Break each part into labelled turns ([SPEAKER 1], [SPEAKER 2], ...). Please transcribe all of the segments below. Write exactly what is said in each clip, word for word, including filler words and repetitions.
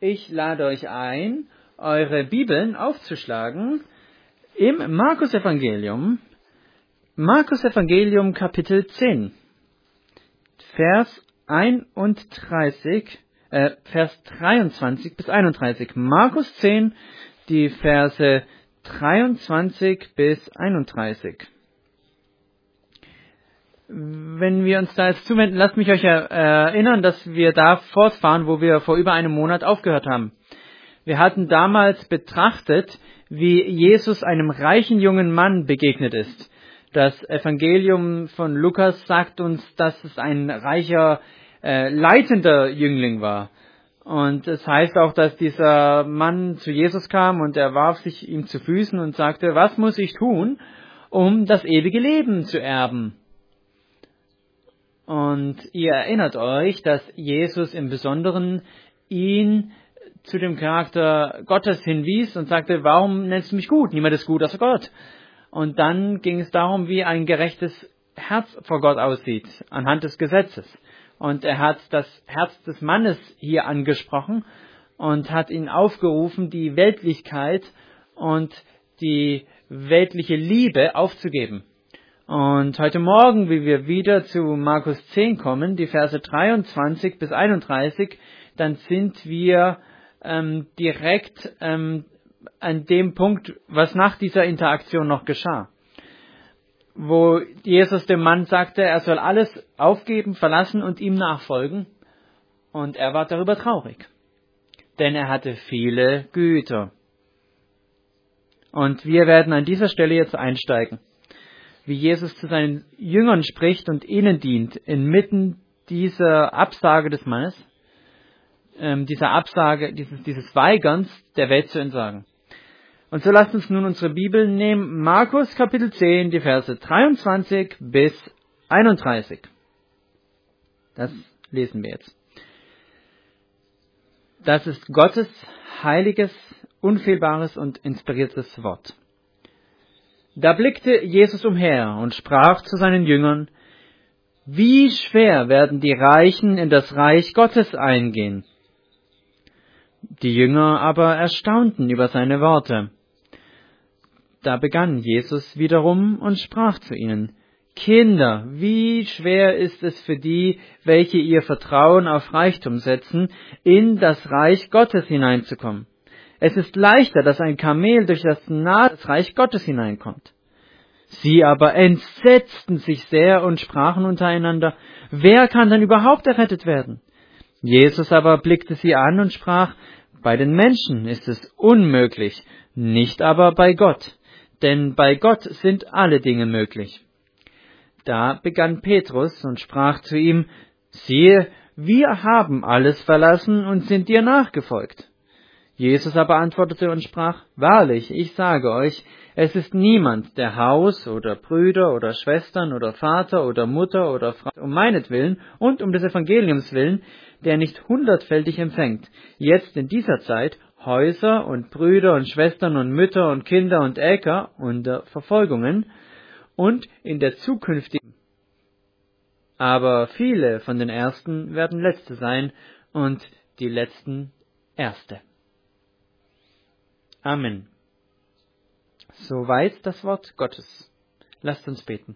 [SPEAKER 1] Ich lade euch ein, eure Bibeln aufzuschlagen im Markus-Evangelium, Markus-Evangelium Kapitel zehn, Vers einunddreißig, äh, Vers dreiundzwanzig bis einunddreißig. Markus zehn, die Verse dreiundzwanzig bis einunddreißig. Wenn wir uns da jetzt zuwenden, lasst mich euch erinnern, dass wir da fortfahren, wo wir vor über einem Monat aufgehört haben. Wir hatten damals betrachtet, wie Jesus einem reichen jungen Mann begegnet ist. Das Evangelium von Lukas sagt uns, dass es ein reicher, äh, leitender Jüngling war. Und es heißt auch, dass dieser Mann zu Jesus kam und er warf sich ihm zu Füßen und sagte, was muss ich tun, um das ewige Leben zu erben? Und ihr erinnert euch, dass Jesus im Besonderen ihn zu dem Charakter Gottes hinwies und sagte, warum nennst du mich gut? Niemand ist gut außer Gott. Und dann ging es darum, wie ein gerechtes Herz vor Gott aussieht, anhand des Gesetzes. Und er hat das Herz des Mannes hier angesprochen und hat ihn aufgerufen, die Weltlichkeit und die weltliche Liebe aufzugeben. Und heute Morgen, wie wir wieder zu Markus zehn kommen, die Verse dreiundzwanzig bis einunddreißig, dann sind wir ähm, direkt ähm, an dem Punkt, was nach dieser Interaktion noch geschah. Wo Jesus dem Mann sagte, er soll alles aufgeben, verlassen und ihm nachfolgen. Und er war darüber traurig, denn er hatte viele Güter. Und wir werden an dieser Stelle jetzt einsteigen, wie Jesus zu seinen Jüngern spricht und ihnen dient, inmitten dieser Absage des Mannes, ähm, dieser Absage, dieses, dieses Weigerns, der Welt zu entsagen. Und so lasst uns nun unsere Bibel nehmen, Markus Kapitel zehn, die Verse dreiundzwanzig bis einunddreißig. Das lesen wir jetzt. Das ist Gottes heiliges, unfehlbares und inspiriertes Wort. Da blickte Jesus umher und sprach zu seinen Jüngern, wie schwer werden die Reichen in das Reich Gottes eingehen? Die Jünger aber erstaunten über seine Worte. Da begann Jesus wiederum und sprach zu ihnen, Kinder, wie schwer ist es für die, welche ihr Vertrauen auf Reichtum setzen, in das Reich Gottes hineinzukommen. Es ist leichter, dass ein Kamel durch das Naht des Reich Gottes hineinkommt. Sie aber entsetzten sich sehr und sprachen untereinander, wer kann denn überhaupt errettet werden? Jesus aber blickte sie an und sprach, bei den Menschen ist es unmöglich, nicht aber bei Gott, denn bei Gott sind alle Dinge möglich. Da begann Petrus und sprach zu ihm, siehe, wir haben alles verlassen und sind dir nachgefolgt. Jesus aber antwortete und sprach, wahrlich, ich sage euch, es ist niemand, der Haus oder Brüder oder Schwestern oder Vater oder Mutter oder Frau um meinetwillen und um des Evangeliums willen, der nicht hundertfältig empfängt, jetzt in dieser Zeit Häuser und Brüder und Schwestern und Mütter und Kinder und Äcker unter Verfolgungen und in der zukünftigen. Aber viele von den Ersten werden Letzte sein und die Letzten Erste. Amen. Soweit das Wort Gottes. Lasst uns beten.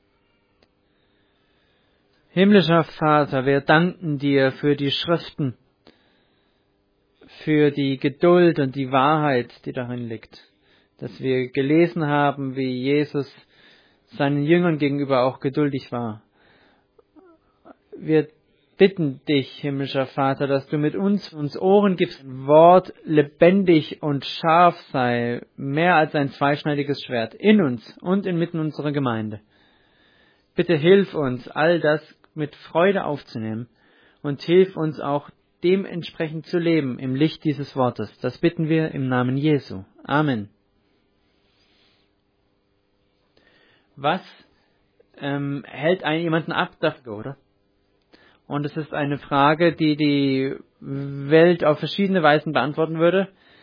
[SPEAKER 1] Himmlischer Vater, wir danken dir für die Schriften, für die Geduld und die Wahrheit, die darin liegt, dass wir gelesen haben, wie Jesus seinen Jüngern gegenüber auch geduldig war. Wir bitten dich, himmlischer Vater, dass du mit uns uns Ohren gibst, ein Wort lebendig und scharf sei, mehr als ein zweischneidiges Schwert, in uns und inmitten unserer Gemeinde. Bitte hilf uns, all das mit Freude aufzunehmen und hilf uns auch dementsprechend zu leben im Licht dieses Wortes. Das bitten wir im Namen Jesu. Amen. Was ähm, hält einen jemanden ab dafür, oder? Und es ist eine Frage, die die Welt auf verschiedene Weisen beantworten würde.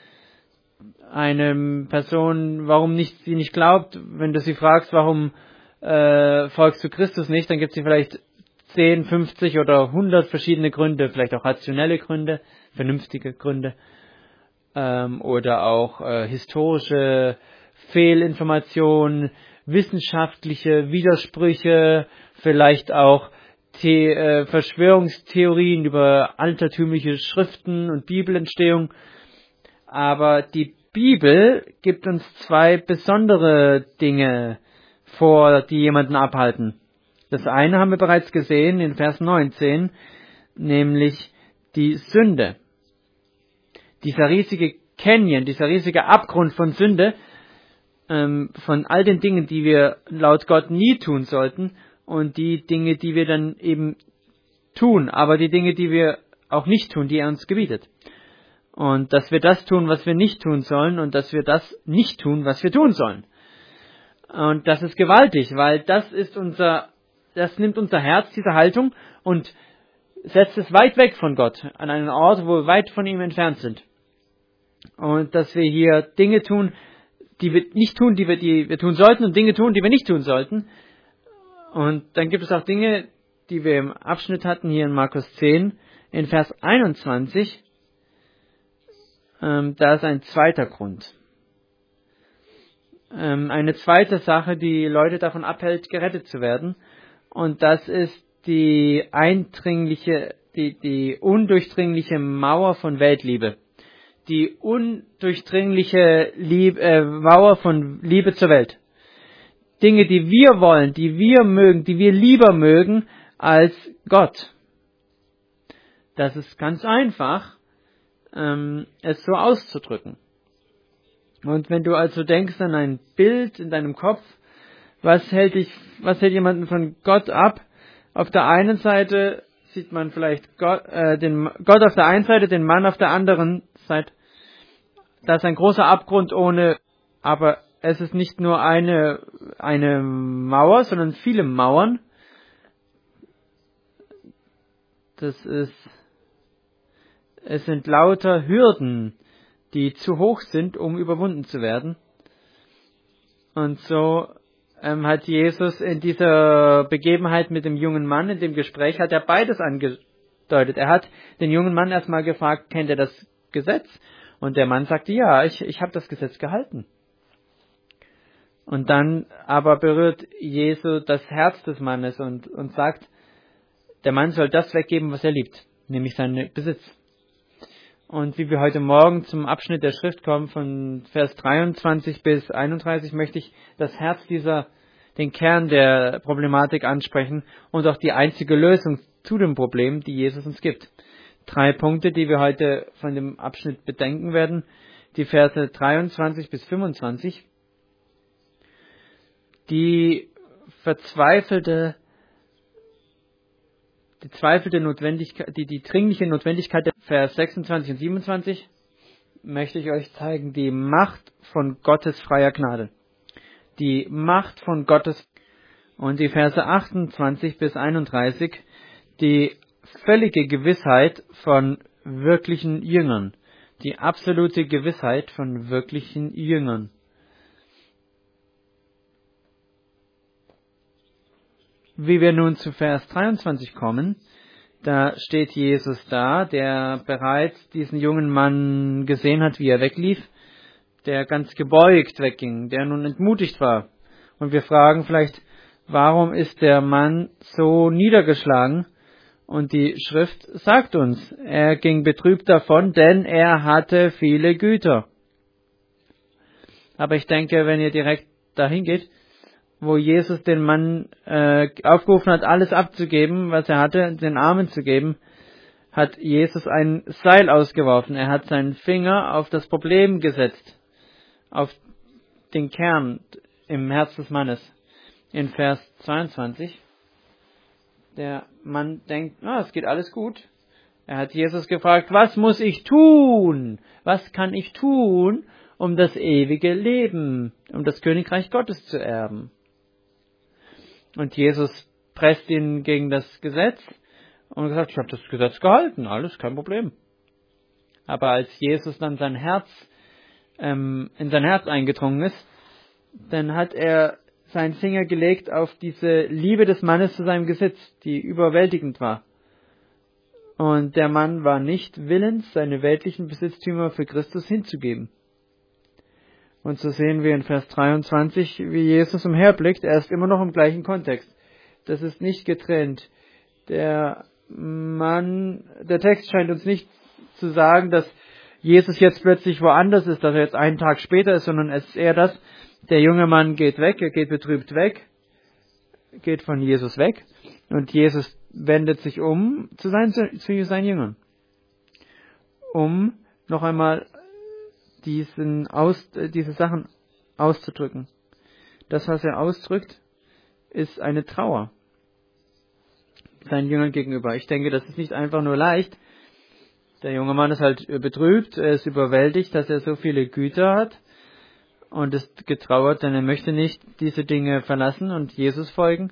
[SPEAKER 1] Eine Person, warum nicht sie nicht glaubt, wenn du sie fragst, warum äh, folgst du Christus nicht, dann gibt sie vielleicht zehn, fünfzig oder hundert verschiedene Gründe, vielleicht auch rationelle Gründe, vernünftige Gründe ähm, oder auch äh, historische Fehlinformationen, wissenschaftliche Widersprüche, vielleicht auch The- äh, Verschwörungstheorien über altertümliche Schriften und Bibelentstehung. Aber die Bibel gibt uns zwei besondere Dinge vor, die jemanden abhalten. Das eine haben wir bereits gesehen in Vers neunzehn, nämlich die Sünde. Dieser riesige Canyon, dieser riesige Abgrund von Sünde, ähm, von all den Dingen, die wir laut Gott nie tun sollten und die Dinge, die wir dann eben tun, aber die Dinge, die wir auch nicht tun, die er uns gebietet. Und dass wir das tun, was wir nicht tun sollen und dass wir das nicht tun, was wir tun sollen. Und das ist gewaltig, weil das ist unser, das nimmt unser Herz, diese Haltung, und setzt es weit weg von Gott, an einen Ort, wo wir weit von ihm entfernt sind. Und dass wir hier Dinge tun, die wir nicht tun, die wir, die wir tun sollten, und Dinge tun, die wir nicht tun sollten. Und dann gibt es auch Dinge, die wir im Abschnitt hatten, hier in Markus zehn, in Vers einundzwanzig, ähm, da ist ein zweiter Grund. Ähm, eine zweite Sache, die Leute davon abhält, gerettet zu werden. Und das ist die eindringliche, die, die undurchdringliche Mauer von Weltliebe. Die undurchdringliche Liebe, äh, Mauer von Liebe zur Welt. Dinge, die wir wollen, die wir mögen, die wir lieber mögen als Gott. Das ist ganz einfach, ähm, es so auszudrücken. Und wenn du also denkst an ein Bild in deinem Kopf, was hält dich, was hält jemanden von Gott ab? Auf der einen Seite sieht man vielleicht Gott, äh, den Gott auf der einen Seite, den Mann auf der anderen Seite. Das ist ein großer Abgrund ohne, aber es ist nicht nur eine, eine Mauer, sondern viele Mauern. Das ist, es sind lauter Hürden, die zu hoch sind, um überwunden zu werden. Und so ähm, hat Jesus in dieser Begebenheit mit dem jungen Mann, in dem Gespräch, hat er beides angedeutet. Er hat den jungen Mann erstmal gefragt, kennt er das Gesetz? Und der Mann sagte, ja, ich, ich habe das Gesetz gehalten. Und dann aber berührt Jesus das Herz des Mannes und, und sagt, der Mann soll das weggeben, was er liebt, nämlich seinen Besitz. Und wie wir heute Morgen zum Abschnitt der Schrift kommen, von Vers dreiundzwanzig bis einunddreißig, möchte ich das Herz dieser, den Kern der Problematik ansprechen und auch die einzige Lösung zu dem Problem, die Jesus uns gibt. Drei Punkte, die wir heute von dem Abschnitt bedenken werden. Die Verse dreiundzwanzig bis fünfundzwanzig. Die verzweifelte, die zweifelte Notwendigkeit, die, die dringliche Notwendigkeit der Vers sechsundzwanzig und siebenundzwanzig möchte ich euch zeigen. Die Macht von Gottes freier Gnade. Die Macht von Gottes, und die Verse achtundzwanzig bis einunddreißig, die völlige Gewissheit von wirklichen Jüngern. Die absolute Gewissheit von wirklichen Jüngern. Wie wir nun zu Vers dreiundzwanzig kommen, da steht Jesus da, der bereits diesen jungen Mann gesehen hat, wie er weglief, der ganz gebeugt wegging, der nun entmutigt war. Und wir fragen vielleicht, warum ist der Mann so niedergeschlagen? Und die Schrift sagt uns, er ging betrübt davon, denn er hatte viele Güter. Aber ich denke, wenn ihr direkt dahin geht, wo Jesus den Mann äh, aufgerufen hat, alles abzugeben, was er hatte, den Armen zu geben, hat Jesus ein Seil ausgeworfen. Er hat seinen Finger auf das Problem gesetzt, auf den Kern im Herz des Mannes. In Vers zweiundzwanzig. Der Mann denkt, na, es geht alles gut. Er hat Jesus gefragt, was muss ich tun? Was kann ich tun, um das ewige Leben, um das Königreich Gottes zu erben? Und Jesus presst ihn gegen das Gesetz und gesagt, ich habe das Gesetz gehalten, alles kein Problem. Aber als Jesus dann sein Herz, ähm, in sein Herz eingedrungen ist, dann hat er seinen Finger gelegt auf diese Liebe des Mannes zu seinem Besitz, die überwältigend war. Und der Mann war nicht willens, seine weltlichen Besitztümer für Christus hinzugeben. Und so sehen wir in Vers dreiundzwanzig, wie Jesus umherblickt. Er ist immer noch im gleichen Kontext. Das ist nicht getrennt. Der Mann, der Text scheint uns nicht zu sagen, dass Jesus jetzt plötzlich woanders ist, dass er jetzt einen Tag später ist, sondern es ist eher das, der junge Mann geht weg, er geht betrübt weg, geht von Jesus weg und Jesus wendet sich um zu seinen, zu seinen Jüngern, um noch einmal diesen Aus, diese Sachen auszudrücken. Das, was er ausdrückt, ist eine Trauer seinen Jüngern gegenüber. Ich denke, das ist nicht einfach nur leicht. Der junge Mann ist halt betrübt, er ist überwältigt, dass er so viele Güter hat und ist getrauert, denn er möchte nicht diese Dinge verlassen und Jesus folgen.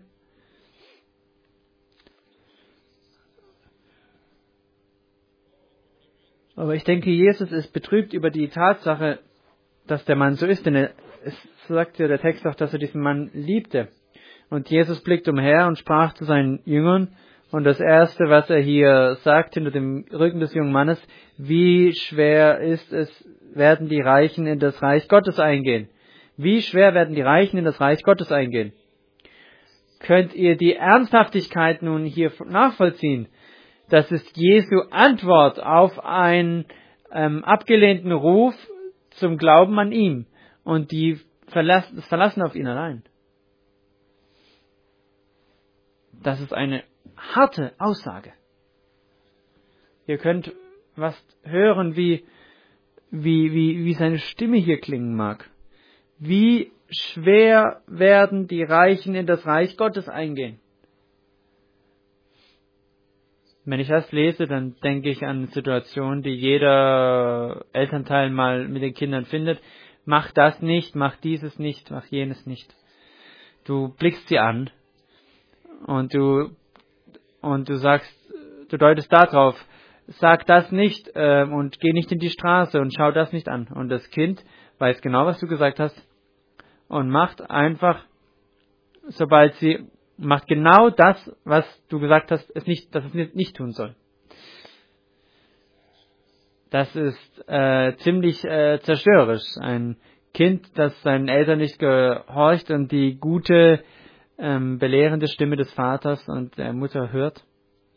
[SPEAKER 1] Aber ich denke, Jesus ist betrübt über die Tatsache, dass der Mann so ist, denn er, es sagt ja der Text auch, dass er diesen Mann liebte. Und Jesus blickt umher und sprach zu seinen Jüngern, und das Erste, was er hier sagt hinter dem Rücken des jungen Mannes, wie schwer ist es, werden die Reichen in das Reich Gottes eingehen? Wie schwer werden die Reichen in das Reich Gottes eingehen? Könnt ihr die Ernsthaftigkeit nun hier nachvollziehen? Das ist Jesu Antwort auf einen ähm, abgelehnten Ruf zum Glauben an ihm und die Verlass, das Verlassen auf ihn allein. Das ist eine harte Aussage. Ihr könnt was hören, wie, wie, wie, wie seine Stimme hier klingen mag. Wie schwer werden die Reichen in das Reich Gottes eingehen? Wenn ich das lese, dann denke ich an Situationen, die jeder Elternteil mal mit den Kindern findet. Mach das nicht, mach dieses nicht, mach jenes nicht. Du blickst sie an und du und du sagst, du deutest da drauf, sag das nicht äh, und geh nicht in die Straße und schau das nicht an. Und das Kind weiß genau, was du gesagt hast und macht einfach, sobald sie macht genau das, was du gesagt hast, es nicht, dass es nicht, nicht tun soll. Das ist äh, ziemlich äh, zerstörerisch. Ein Kind, das seinen Eltern nicht gehorcht und die gute, ähm, belehrende Stimme des Vaters und der Mutter hört.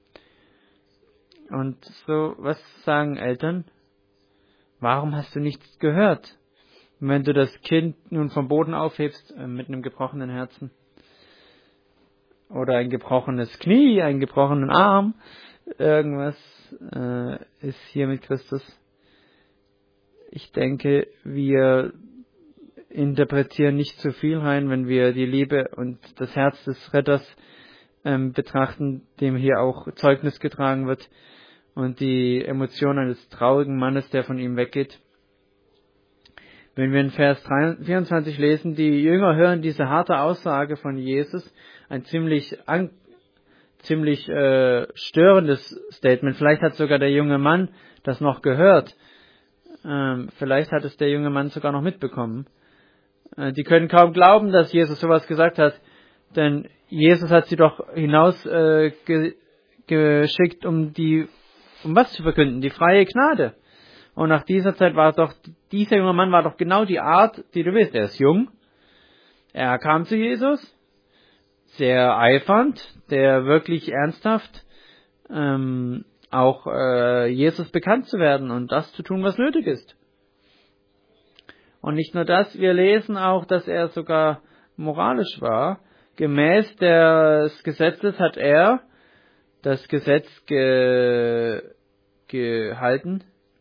[SPEAKER 1] Und so, was sagen Eltern? Warum hast du nichts gehört? Und wenn du das Kind nun vom Boden aufhebst, äh, mit einem gebrochenen Herzen, oder ein gebrochenes Knie, einen gebrochenen Arm, irgendwas äh, ist hier mit Christus. Ich denke, wir interpretieren nicht zu viel rein, wenn wir die Liebe und das Herz des Retters ähm, betrachten, dem hier auch Zeugnis getragen wird, und die Emotion eines traurigen Mannes, der von ihm weggeht. Wenn wir in Vers vierundzwanzig lesen, die Jünger hören diese harte Aussage von Jesus, ein ziemlich an, ziemlich äh, störendes Statement. Vielleicht hat sogar der junge Mann das noch gehört. Ähm, vielleicht hat es der junge Mann sogar noch mitbekommen. Äh, die können kaum glauben, dass Jesus sowas gesagt hat, denn Jesus hat sie doch hinaus äh, ge, geschickt, um die, um was zu verkünden? Die freie Gnade. Und nach dieser Zeit war doch, dieser junge Mann war doch genau die Art, die du willst. Er ist jung, er kam zu Jesus, sehr eifernd, der wirklich ernsthaft ähm, auch äh, Jesus bekannt zu werden und das zu tun, was nötig ist. Und nicht nur das, wir lesen auch, dass er sogar moralisch war. Gemäß des Gesetzes hat er das Gesetz ge, gehalten.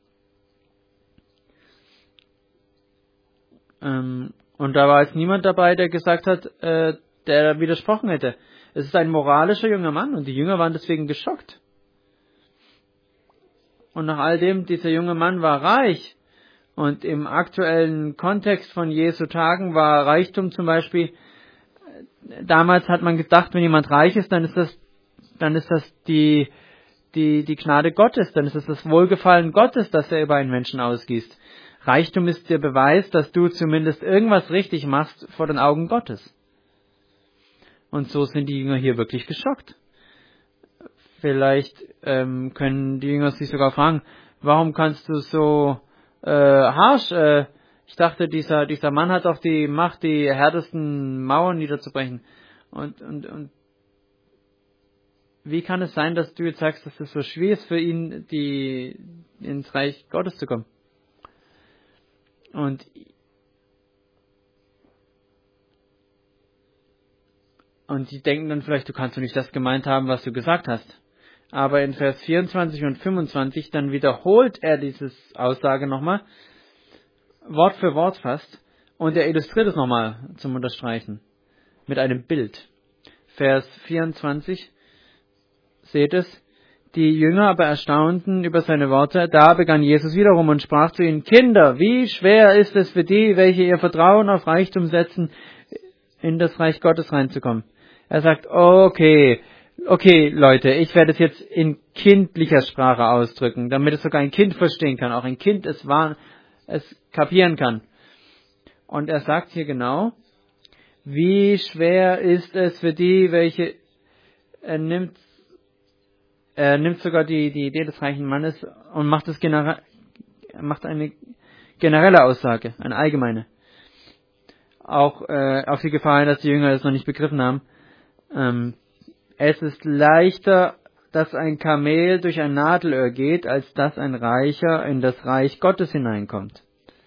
[SPEAKER 1] Ähm, und da war jetzt niemand dabei, der gesagt hat, äh, der widersprochen hätte. Es ist ein moralischer junger Mann und die Jünger waren deswegen geschockt. Und nach all dem, dieser junge Mann war reich. Und im aktuellen Kontext von Jesu Tagen war Reichtum zum Beispiel, damals hat man gedacht, wenn jemand reich ist, dann ist das, dann ist das die, die, die Gnade Gottes, dann ist es das Wohlgefallen Gottes, das er über einen Menschen ausgießt. Reichtum ist der Beweis, dass du zumindest irgendwas richtig machst vor den Augen Gottes. Und so sind die Jünger hier wirklich geschockt. Vielleicht ähm, können die Jünger sich sogar fragen, warum kannst du so äh, harsch, äh, ich dachte, dieser, dieser Mann hat doch die Macht, die härtesten Mauern niederzubrechen. Und, und, und wie kann es sein, dass du jetzt sagst, dass es so schwer ist für ihn, die, ins Reich Gottes zu kommen? Und Und die denken dann vielleicht, du kannst doch nicht das gemeint haben, was du gesagt hast. Aber in Vers vierundzwanzig und fünfundzwanzig, dann wiederholt er diese Aussage nochmal, Wort für Wort fast, und er illustriert es nochmal zum Unterstreichen, mit einem Bild. Vers vierundzwanzig, seht es, die Jünger aber erstaunten über seine Worte, da begann Jesus wiederum und sprach zu ihnen, Kinder, wie schwer ist es für die, welche ihr Vertrauen auf Reichtum setzen, in das Reich Gottes reinzukommen. Er sagt, okay, okay, Leute, ich werde es jetzt in kindlicher Sprache ausdrücken, damit es sogar ein Kind verstehen kann, auch ein Kind es, wahr, es kapieren kann. Und er sagt hier genau, wie schwer ist es für die, welche, er nimmt, er nimmt sogar die, die Idee des reichen Mannes und macht es genera- macht eine generelle Aussage, eine allgemeine. Auch äh, auf die Gefahr hin, dass die Jünger es noch nicht begriffen haben. Ähm, es ist leichter, dass ein Kamel durch ein Nadelöhr geht, als dass ein Reicher in das Reich Gottes hineinkommt.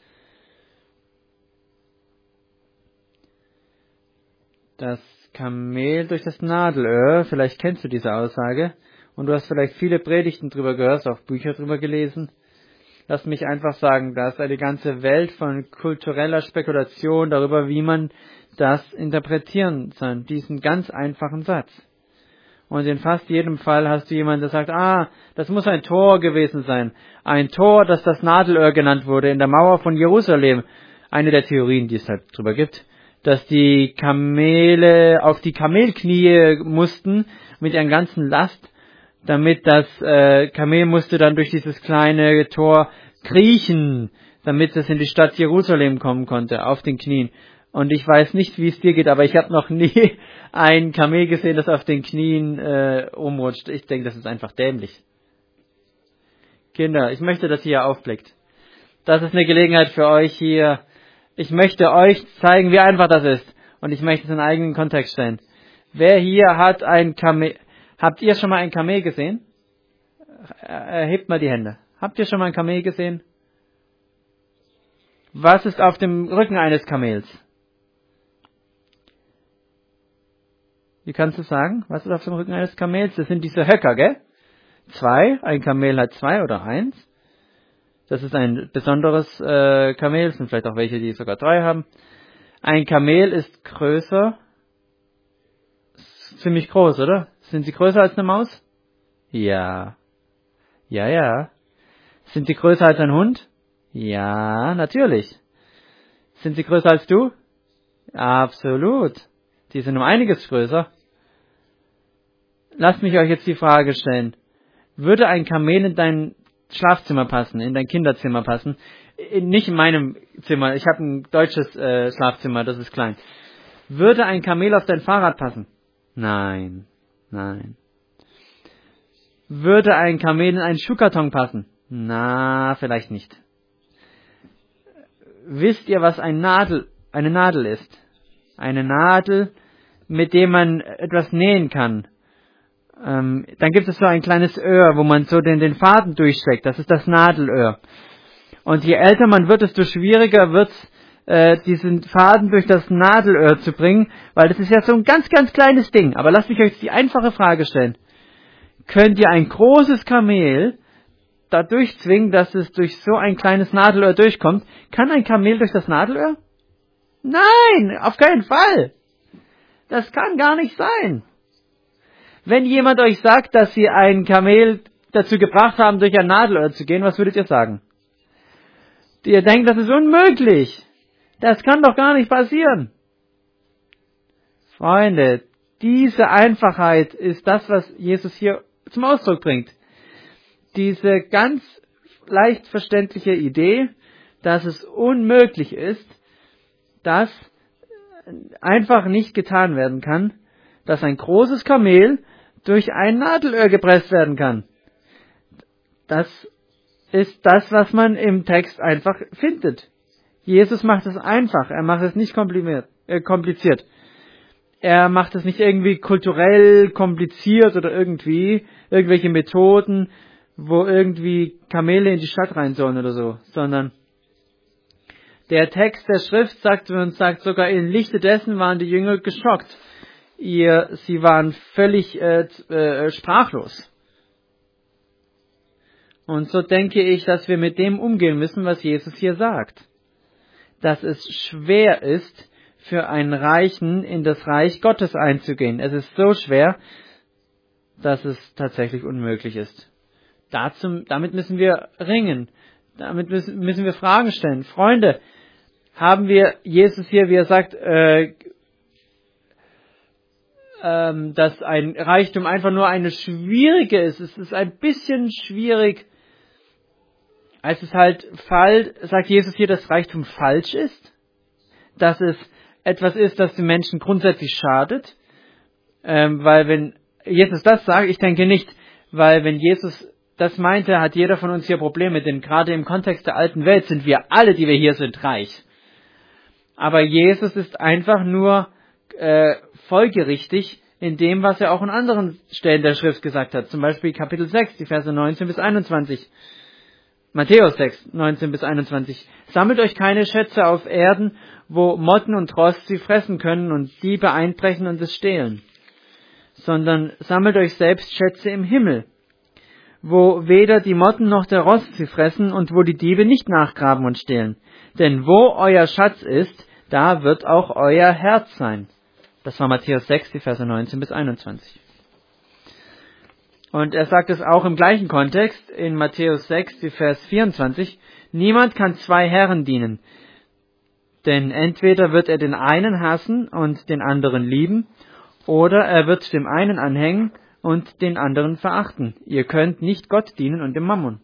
[SPEAKER 1] Das Kamel durch das Nadelöhr, vielleicht kennst du diese Aussage, und du hast vielleicht viele Predigten drüber gehört, auch Bücher drüber gelesen. Lass mich einfach sagen, da ist eine ganze Welt von kultureller Spekulation darüber, wie man das interpretieren soll, diesen ganz einfachen Satz. Und in fast jedem Fall hast du jemanden, der sagt, ah, das muss ein Tor gewesen sein. Ein Tor, das das Nadelöhr genannt wurde in der Mauer von Jerusalem. Eine der Theorien, die es halt drüber gibt, dass die Kamele auf die Kamelknie mussten mit ihren ganzen Last, damit das äh, Kamel musste dann durch dieses kleine Tor kriechen, damit es in die Stadt Jerusalem kommen konnte, auf den Knien. Und ich weiß nicht, wie es dir geht, aber ich habe noch nie ein Kamel gesehen, das auf den Knien äh, umrutscht. Ich denke, das ist einfach dämlich. Kinder, ich möchte, dass ihr aufblickt. Das ist eine Gelegenheit für euch hier. Ich möchte euch zeigen, wie einfach das ist. Und ich möchte es in einen eigenen Kontext stellen. Wer hier hat ein Kamel... Habt ihr schon mal ein Kamel gesehen? Erhebt mal die Hände. Habt ihr schon mal ein Kamel gesehen? Was ist auf dem Rücken eines Kamels? Wie kannst du sagen? Was ist auf dem Rücken eines Kamels? Das sind diese Höcker, gell? Zwei. Ein Kamel hat zwei oder eins. Das ist ein besonderes äh, Kamel. Es sind vielleicht auch welche, die sogar drei haben. Ein Kamel ist größer. Ist ziemlich groß, oder? Sind sie größer als eine Maus? Ja. Ja, ja. Sind sie größer als ein Hund? Ja, natürlich. Sind sie größer als du? Absolut. Die sind um einiges größer. Lasst mich euch jetzt die Frage stellen. Würde ein Kamel in dein Schlafzimmer passen, in dein Kinderzimmer passen? Nicht in meinem Zimmer. Ich habe ein deutsches äh, Schlafzimmer, das ist klein. Würde ein Kamel auf dein Fahrrad passen? Nein. Nein. Würde ein Kamel in einen Schuhkarton passen? Na, vielleicht nicht. Wisst ihr, was ein Nadel, eine Nadel ist? Eine Nadel, mit dem man etwas nähen kann. Ähm, dann gibt es so ein kleines Öhr, wo man so den, den Faden durchsteckt. Das ist das Nadelöhr. Und je älter man wird, desto schwieriger wird es, äh, diesen Faden durch das Nadelöhr zu bringen, weil das ist ja so ein ganz, ganz kleines Ding. Aber lasst mich euch die einfache Frage stellen. Könnt ihr ein großes Kamel da durchzwingen, dass es durch so ein kleines Nadelöhr durchkommt? Kann ein Kamel durch das Nadelöhr? Nein, auf keinen Fall. Das kann gar nicht sein. Wenn jemand euch sagt, dass sie ein Kamel dazu gebracht haben, durch ein Nadelöhr zu gehen, was würdet ihr sagen? Ihr denkt, das ist unmöglich. Das kann doch gar nicht passieren. Freunde, diese Einfachheit ist das, was Jesus hier zum Ausdruck bringt. Diese ganz leicht verständliche Idee, dass es unmöglich ist, dass einfach nicht getan werden kann, dass ein großes Kamel durch ein Nadelöhr gepresst werden kann. Das ist das, was man im Text einfach findet. Jesus macht es einfach, er macht es nicht kompliziert. Er macht es nicht irgendwie kulturell kompliziert oder irgendwie irgendwelche Methoden, wo irgendwie Kamele in die Stadt rein sollen oder so, sondern der Text der Schrift sagt uns, sagt sogar im Lichte dessen waren die Jünger geschockt. Ihr, sie waren völlig äh, äh, sprachlos. Und so denke ich, dass wir mit dem umgehen müssen, was Jesus hier sagt. Dass es schwer ist, für einen Reichen in das Reich Gottes einzugehen. Es ist so schwer, dass es tatsächlich unmöglich ist. Dazu, damit müssen wir ringen. Damit müssen, müssen wir Fragen stellen. Freunde, haben wir Jesus hier, wie er sagt, äh, ähm, dass ein Reichtum einfach nur eine schwierige ist. Es ist ein bisschen schwierig. Als es halt falsch, sagt Jesus hier, dass Reichtum falsch ist. Dass es etwas ist, das den Menschen grundsätzlich schadet. Ähm, weil wenn Jesus das sagt, ich denke nicht, weil wenn Jesus das meinte, hat jeder von uns hier Probleme, denn gerade im Kontext der alten Welt sind wir alle, die wir hier sind, reich. Aber Jesus ist einfach nur äh, folgerichtig in dem, was er auch in anderen Stellen der Schrift gesagt hat. Zum Beispiel Kapitel sechs, die Verse neunzehn bis einundzwanzig. Matthäus sechs, neunzehn bis einundzwanzig. Sammelt euch keine Schätze auf Erden, wo Motten und Rost sie fressen können und Diebe einbrechen und es stehlen. Sondern sammelt euch selbst Schätze im Himmel, wo weder die Motten noch der Rost sie fressen und wo die Diebe nicht nachgraben und stehlen. Denn wo euer Schatz ist, da wird auch euer Herz sein. Das war Matthäus sechs, die Verse neunzehn bis einundzwanzig. Und er sagt es auch im gleichen Kontext in Matthäus sechs, die Vers vierundzwanzig. Niemand kann zwei Herren dienen, denn entweder wird er den einen hassen und den anderen lieben, oder er wird dem einen anhängen und den anderen verachten. Ihr könnt nicht Gott dienen und dem Mammon.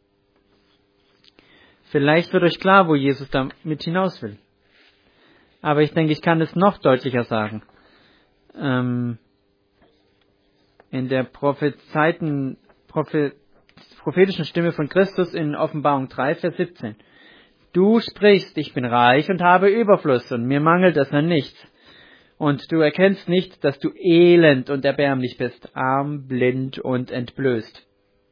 [SPEAKER 1] Vielleicht wird euch klar, wo Jesus damit hinaus will. Aber ich denke, ich kann es noch deutlicher sagen. Ähm, in der Prophezeiten, Prophet, prophetischen Stimme von Christus in Offenbarung drei, Vers siebzehn. Du sprichst, ich bin reich und habe Überfluss und mir mangelt es an nichts. Und du erkennst nicht, dass du elend und erbärmlich bist, arm, blind und entblößt.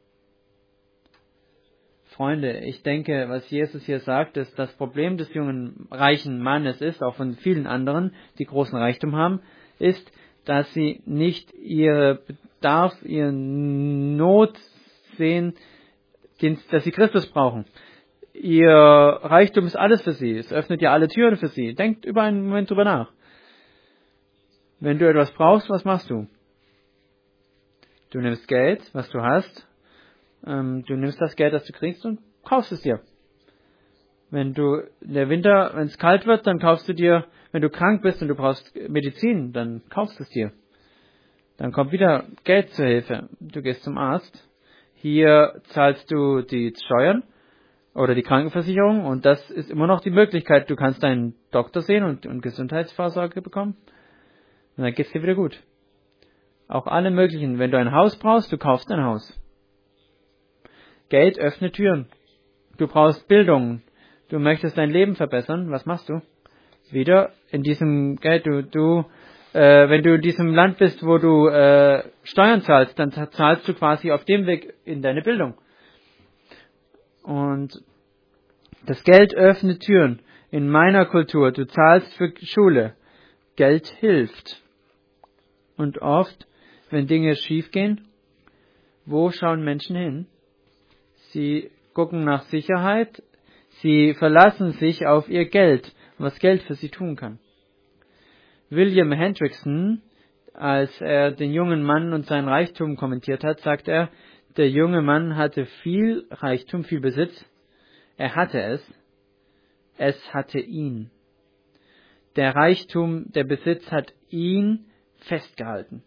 [SPEAKER 1] Freunde, ich denke, was Jesus hier sagt, ist, das Problem des jungen, reichen Mannes ist, auch von vielen anderen, die großen Reichtum haben, ist, dass sie nicht ihre Bedarf, ihre Not sehen, dass sie Christus brauchen. Ihr Reichtum ist alles für sie. Es öffnet ja alle Türen für sie. Denkt über einen Moment drüber nach. Wenn du etwas brauchst, was machst du? Du nimmst Geld, was du hast. Ähm, du nimmst das Geld, das du kriegst und kaufst es dir. Wenn du in der Winter, wenn es kalt wird, dann kaufst du dir, wenn du krank bist und du brauchst Medizin, dann kaufst du es dir. Dann kommt wieder Geld zur Hilfe. Du gehst zum Arzt. Hier zahlst du die Steuern oder die Krankenversicherung und das ist immer noch die Möglichkeit. Du kannst deinen Doktor sehen und, und Gesundheitsvorsorge bekommen. Und dann geht's dir wieder gut. Auch alle möglichen. Wenn du ein Haus brauchst, du kaufst ein Haus. Geld öffnet Türen. Du brauchst Bildung. Du möchtest dein Leben verbessern. Was machst du? Wieder in diesem Geld. Du, du, äh, wenn du in diesem Land bist, wo du äh, Steuern zahlst, dann zahlst du quasi auf dem Weg in deine Bildung. Und das Geld öffnet Türen. In meiner Kultur, du zahlst für Schule. Geld hilft. Und oft, wenn Dinge schiefgehen, wo schauen Menschen hin? Sie gucken nach Sicherheit. Sie verlassen sich auf ihr Geld, was Geld für sie tun kann. William Hendrickson, als er den jungen Mann und sein Reichtum kommentiert hat, sagt er, der junge Mann hatte viel Reichtum, viel Besitz. Er hatte es. Es hatte ihn. Der Reichtum, der Besitz hat ihn festgehalten.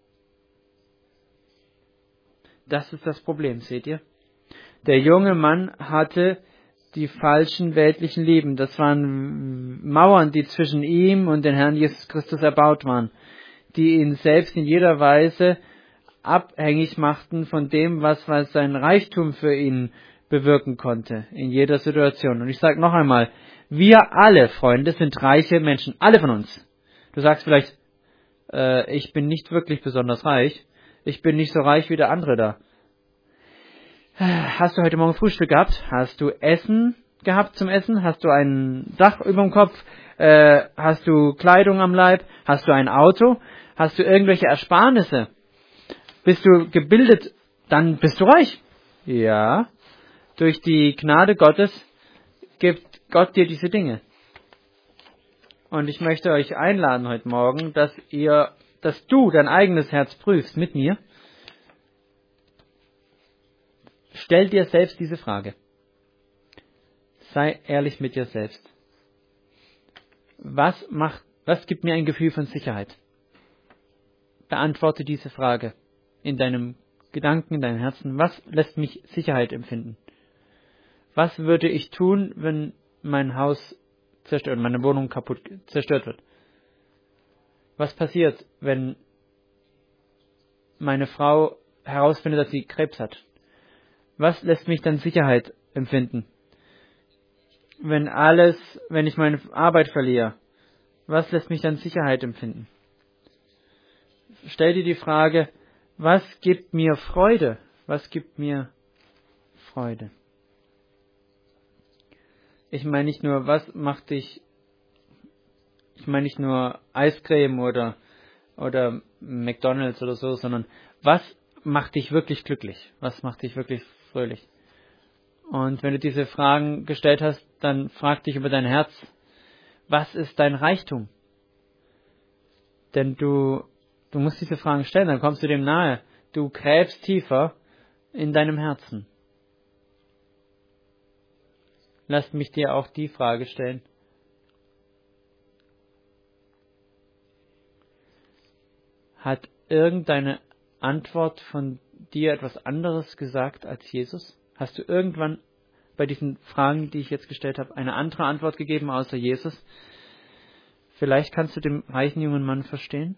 [SPEAKER 1] Das ist das Problem, seht ihr? Der junge Mann hatte die falschen weltlichen Lieben. Das waren Mauern, die zwischen ihm und den Herrn Jesus Christus erbaut waren. die ihn selbst in jeder Weise abhängig machten von dem, was, was sein Reichtum für ihn bewirken konnte, in jeder Situation. Und ich sage noch einmal, wir alle, Freunde, sind reiche Menschen, alle von uns. Du sagst vielleicht, äh, ich bin nicht wirklich besonders reich, ich bin nicht so reich wie der andere da. Hast du heute Morgen Frühstück gehabt? Hast du Essen gehabt zum Essen? Hast du ein Dach über dem Kopf? Äh, hast du Kleidung am Leib? Hast du ein Auto? Hast du irgendwelche Ersparnisse? Bist du gebildet? Dann bist du reich. Ja, durch die Gnade Gottes gibt Gott dir diese Dinge. Und ich möchte euch einladen heute Morgen, dass ihr, dass du dein eigenes Herz prüfst mit mir. Stell dir selbst diese Frage. Sei ehrlich mit dir selbst. Was macht, was gibt mir ein Gefühl von Sicherheit? Beantworte diese Frage in deinem Gedanken, in deinem Herzen. Was lässt mich Sicherheit empfinden? Was würde ich tun, wenn mein Haus zerstört, meine Wohnung kaputt zerstört wird? Was passiert, wenn meine Frau herausfindet, dass sie Krebs hat? Was lässt mich dann Sicherheit empfinden? Wenn alles, wenn ich meine Arbeit verliere, was lässt mich dann Sicherheit empfinden? Stell dir die Frage, was gibt mir Freude? Was gibt mir Freude? Ich meine nicht nur, was macht dich, ich meine nicht nur Eiscreme oder, oder McDonald's oder so, sondern was macht dich wirklich glücklich? Was macht dich wirklich fröhlich? Und wenn du diese Fragen gestellt hast, dann frag dich über dein Herz, was ist dein Reichtum? Denn du, du musst diese Fragen stellen, dann kommst du dem nahe. Du gräbst tiefer in deinem Herzen. Lass mich dir auch die Frage stellen. Hat irgendeine Antwort von dir etwas anderes gesagt als Jesus? Hast du irgendwann bei diesen Fragen, die ich jetzt gestellt habe, eine andere Antwort gegeben außer Jesus? Vielleicht kannst du den reichen jungen Mann verstehen?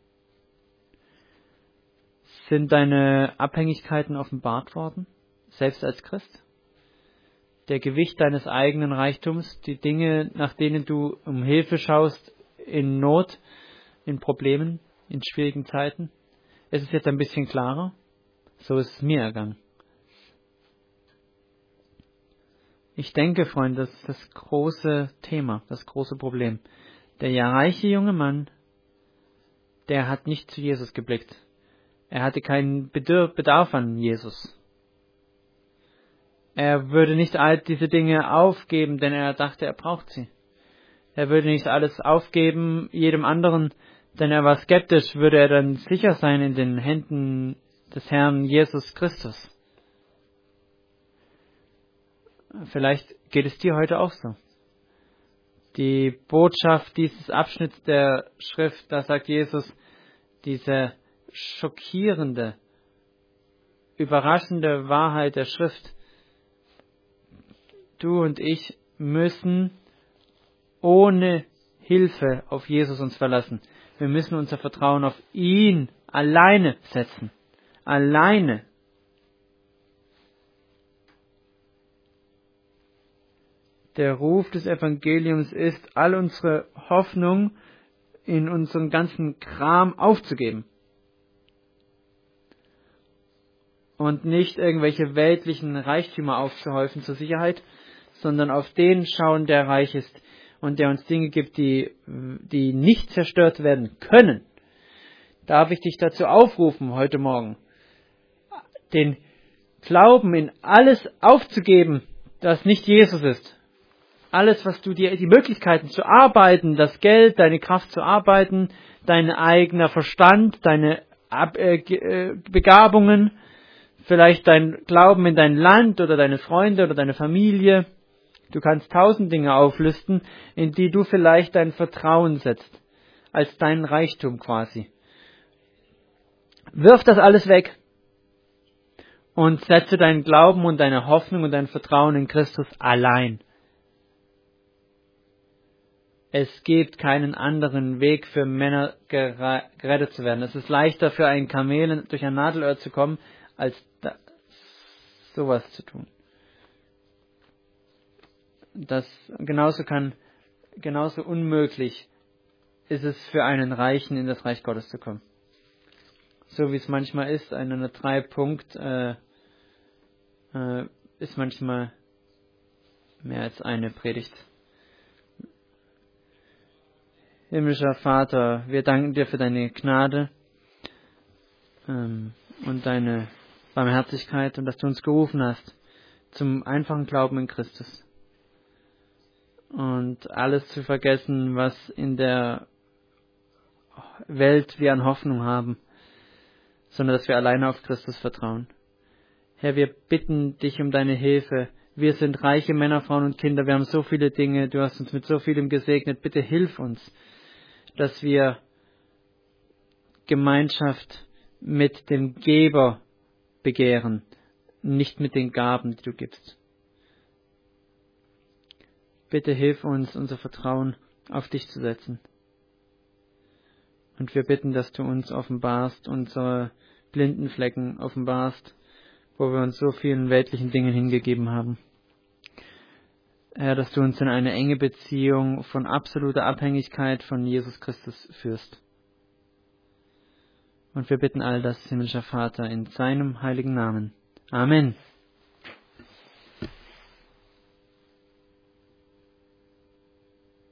[SPEAKER 1] Sind deine Abhängigkeiten offenbart worden, selbst als Christ? Der Gewicht deines eigenen Reichtums, die Dinge, nach denen du um Hilfe schaust, in Not, in Problemen, in schwierigen Zeiten? Ist es jetzt ein bisschen klarer? So ist es mir ergangen. Ich denke, Freunde, das ist das große Thema, das große Problem. Der ja reiche junge Mann, der hat nicht zu Jesus geblickt. Er hatte keinen Bedarf an Jesus. Er würde nicht all diese Dinge aufgeben, denn er dachte, er braucht sie. Er würde nicht alles aufgeben, jedem anderen, denn er war skeptisch, würde er dann sicher sein in den Händen des Herrn Jesus Christus. Vielleicht geht es dir heute auch so. Die Botschaft dieses Abschnitts der Schrift, da sagt Jesus, diese schockierende, überraschende Wahrheit der Schrift. Du und ich müssen ohne Hilfe auf Jesus uns verlassen. Wir müssen unser Vertrauen auf ihn alleine setzen. Alleine. Der Ruf des Evangeliums ist, all unsere Hoffnung in unserem ganzen Kram aufzugeben. Und nicht irgendwelche weltlichen Reichtümer aufzuhäufen zur Sicherheit, sondern auf den schauen, der reich ist und der uns Dinge gibt, die, die nicht zerstört werden können. Darf ich dich dazu aufrufen, heute Morgen, den Glauben in alles aufzugeben, das nicht Jesus ist. Alles, was du dir, die Möglichkeiten zu arbeiten, das Geld, deine Kraft zu arbeiten, dein eigener Verstand, deine Ab- äh, Begabungen, vielleicht dein Glauben in dein Land oder deine Freunde oder deine Familie. Du kannst tausend Dinge auflisten, in die du vielleicht dein Vertrauen setzt, als dein Reichtum quasi. Wirf das alles weg und setze deinen Glauben und deine Hoffnung und dein Vertrauen in Christus allein. Es gibt keinen anderen Weg für Männer gerettet zu werden. Es ist leichter für einen Kamel durch ein Nadelöhr zu kommen, als da, sowas zu tun. Das genauso kann, genauso unmöglich ist es für einen Reichen in das Reich Gottes zu kommen. So wie es manchmal ist, eine Drei-Punkt äh, äh, ist manchmal mehr als eine Predigt. Himmlischer Vater, wir danken dir für deine Gnade ähm, und deine Barmherzigkeit und dass du uns gerufen hast zum einfachen Glauben in Christus. Und alles zu vergessen, was in der Welt wir an Hoffnung haben, sondern dass wir alleine auf Christus vertrauen. Herr, wir bitten dich um deine Hilfe. Wir sind reiche Männer, Frauen und Kinder. Wir haben so viele Dinge. Du hast uns mit so vielem gesegnet. Bitte hilf uns, dass wir Gemeinschaft mit dem Geber begehren, nicht mit den Gaben, die du gibst. Bitte hilf uns, unser Vertrauen auf dich zu setzen. Und wir bitten, dass du uns offenbarst, unsere blinden Flecken offenbarst, wo wir uns so vielen weltlichen Dingen hingegeben haben. Herr, dass du uns in eine enge Beziehung von absoluter Abhängigkeit von Jesus Christus führst. Und wir bitten all das, himmlischer Vater, in seinem heiligen Namen. Amen.